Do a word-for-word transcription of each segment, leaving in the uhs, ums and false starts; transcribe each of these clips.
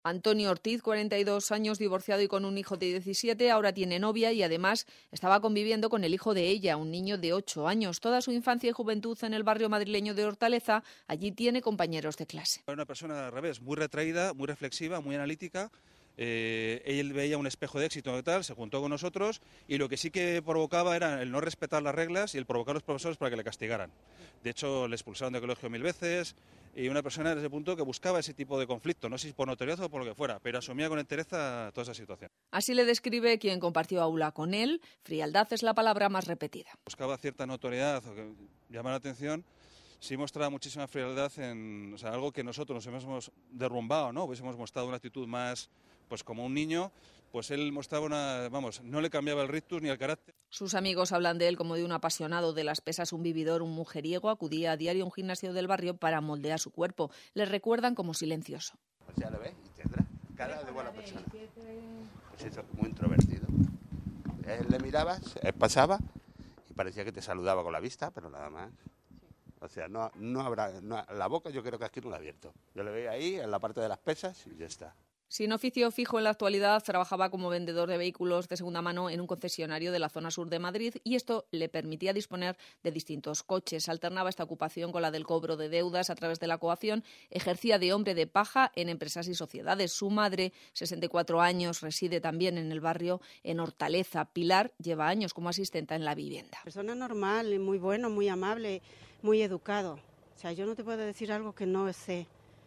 Antonio Ortiz, cuarenta y dos años, divorciado y con un hijo de diecisiete, ahora tiene novia y además estaba conviviendo con el hijo de ella, un niño de ocho años. Toda su infancia y juventud en el barrio madrileño de Hortaleza, allí tiene compañeros de clase. Era una persona al revés, muy retraída, muy reflexiva, muy analítica. Eh, él veía un espejo de éxito y tal, se juntó con nosotros y lo que sí que provocaba era el no respetar las reglas y el provocar a los profesores para que le castigaran. De hecho, le expulsaron del colegio mil veces y una persona desde ese punto que buscaba ese tipo de conflicto, no sé si por notoriedad o por lo que fuera, pero asumía con entereza toda esa situación. Así le describe quien compartió aula con él. Frialdad es la palabra más repetida. Buscaba cierta notoriedad o que llamara la atención. Sí mostraba muchísima frialdad en, o sea, algo que nosotros nos hubiésemos derrumbado, ¿no? Hubiésemos mostrado una actitud más, pues como un niño, pues él mostraba una, vamos, no le cambiaba el rictus ni el carácter. Sus amigos hablan de él como de un apasionado de las pesas, un vividor, un mujeriego. Acudía a diario a un gimnasio del barrio para moldear su cuerpo. Le recuerdan como silencioso. Pues ya lo ves y tendrá cara de buena persona. Pues eso, muy introvertido. Él le mirabas, él pasaba y parecía que te saludaba con la vista, pero nada más. O sea, no, no habrá, no, la boca yo creo que aquí no la ha abierto. Yo le veía ahí, en la parte de las pesas y ya está. Sin oficio fijo en la actualidad, trabajaba como vendedor de vehículos de segunda mano en un concesionario de la zona sur de Madrid y esto le permitía disponer de distintos coches. Alternaba esta ocupación con la del cobro de deudas a través de la coacción. Ejercía de hombre de paja en empresas y sociedades. Su madre, sesenta y cuatro años, reside también en el barrio en Hortaleza. Pilar lleva años como asistenta en la vivienda. Persona normal, muy bueno, muy amable, muy educado. O sea, yo no te puedo decir algo que no sé.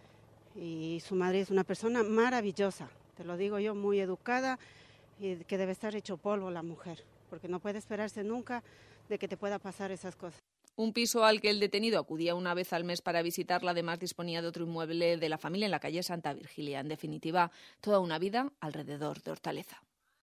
Y su madre es una persona maravillosa, te lo digo yo, muy educada y que debe estar hecho polvo la mujer, porque no puede esperarse nunca de que te pueda pasar esas cosas. Un piso al que el detenido acudía una vez al mes para visitarla, además disponía de otro inmueble de la familia en la calle Santa Virgilia. En definitiva, toda una vida alrededor de Hortaleza.